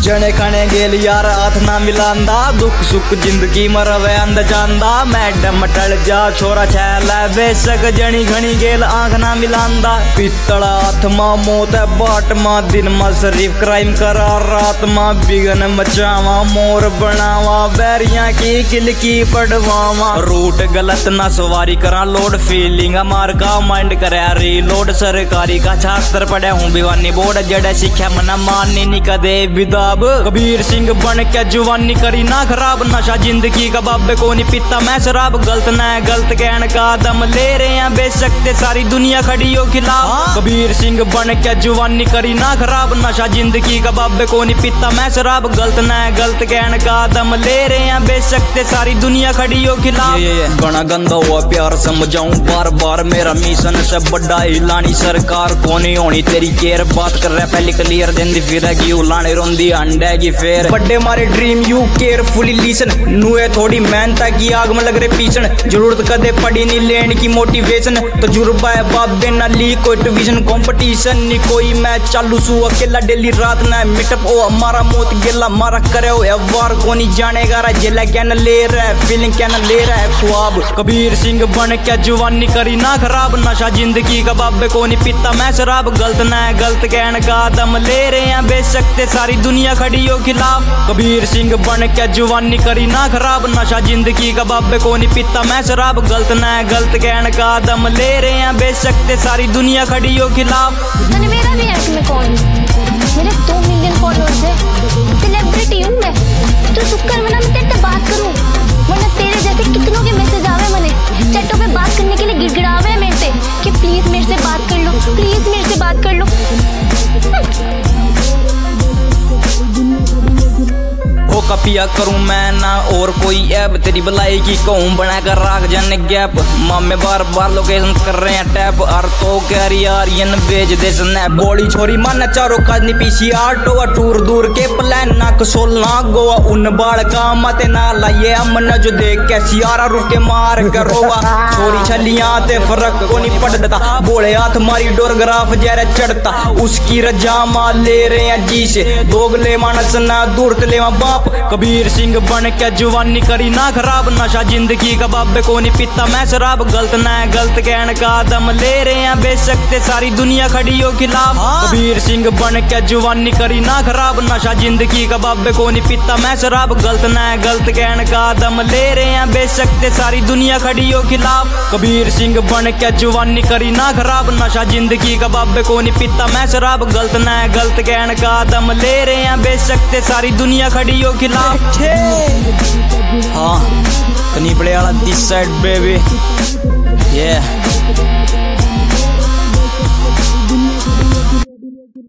जने खाने गेल यार हाथ ना मिलांदा, दुख सुख जिंदगी मरवे अंद जांदा। मैडम टल जा छोरा छैल बेशक जनी घनी गेल आंख ना मिलांदा। पित्तला हाथ मा मौत है बाट मा, दिन मा शरीफ क्राइम करा, रात मा बिगन मचावा, मोर बनावा, बैरिया की किल की पड़वावा। रूट गलत ना सवारी करा लोड, फीलिंग मार का माइंड करे रीलोड। सरकारी का छात्र पढ़े हूँ भिवानी बोर्ड, जड़े शिक्षा मना मानी नी कदे विदाब। कबीर सिंह बन के जुवानी करी ना खराब, नशा जिंदगी का बाबे को नहीं पीता मैं शराब। गलत न गलत कहने का दम ले रहे हैं बेशक ते सारी दुनिया खड़ी हो खिलाफ। कबीर सिंह बन के जुवानी करी ना खराब, नशा जिंदगी का बाबे को नहीं पीता मैं शराब। गलत न गलत कहने का दम ले रहे हैं बेशक ते सारी दुनिया खड़ी हो खिलाफ। गणा गंदा हुआ प्यार समझाऊं बार बार, मेरा मिशन से बड़ा हिलानी सरकार को नहीं होनी तेरी केयर। बात कर रहा पहले क्लियर देंदी फिरेगी उलाने रोंदी अंडेगी फेर। बड़े मारे ड्रीम यू केयरफुली लिसन, नुए थोड़ी मेहनत की आग में लग रहे पीछन। जरूरत कदे पड़ी नहीं लेने की मोटिवेशन, तजुर्बा है बाप देना ली कोई ट्यूशन कंपटीशन नहीं कोई। मैं चालू सू अकेला डेली रात ना मिटअप ओ हमारा मौत गेला मारा करे हो वार को नहीं जानेगा रा जेला क्या न ले रहा है फीलिंग क्या न ले रहा है ख्वाब। कबीर सिंह बन के जुवानी करी ना खराब, नशा जिंदगी का बाबे को नहीं पीता मैं शराब। गलत न गलत कहने का दम ले रहे हैं बेशक ते सारी दुनिया खड़ी हो खिलाफ। कबीर सिंह बन के जुवानी करी ना खराब, नशा जिंदगी का बाबे को नहीं पीता मैं शराब। गलत न गलत कहने का दम ले रहे हैं बेशक ते सारी दुनिया खड़ी हो खिलाफ। मेरा भी है मैं कौन, मेरे 2 मिलियन फॉलोअर्स है, सेलिब्रिटी हूँ मैं। तो शुक्र मना मैं तेरे से बात करूँ, वरना तेरे जैसे कितनों के मैसेज आवे मने चैटों पे बात करने के लिए गिड़गिड़ावे है मेरे से कि प्लीज मेरे से बात कर लो, प्लीज मेरे से बात कर लो। हो कपिया करूं मैं ना और कोई ऐप, तेरी भलाई की कहूं बना कर राख जाने गैप। मामे बार बार लोकेशन कर रहे हैं टैप, और तो कह रही यार ये भेज दे स्नैप। बोली छोरी माना चारों काजनी पीसी आटो, टूर दूर के प्लान ना कसोल ना गोवा। उन बाल का मत ना लाइए अमन जो देख कैसी यारा रुके मार करोवा। छोरी छलियां ते फर्क को नहीं पड़ता, बोले हाथ मारी डोरग्राफ जरा चढ़ता। उसकी रजा मा ले रहे हैं जी से दोगले मानस ना दूर तले बाप। कबीर सिंह बन के जुवानी करी ना खराब, नशा जिंदगी का बाबे को नहीं पीता मैं शराब। गलत न गलत कहने का दम ले रहे हैं बेशक ते सारी दुनिया खड़ी हो खिलाफ। कबीर सिंह बन के जुवानी करी ना खराब, नशा जिंदगी का बाबे को नहीं पीता मैं शराब। गलत न गलत कहने का दम ले रहे हैं बेशक ते सारी दुनिया खड़ी हो खिलाफ। कबीर सिंह बन के जुवानी करी ना खराब, नशा जिंदगी का बाबे को नहीं पीता मैं शराब। गलत न गलत कहने का दम ले रहे हैं बेशक ते सारी दुनिया खड़ी हो खिलाफ। हाँ कनी बड़े वाला दिस साइड बेबी, yeah।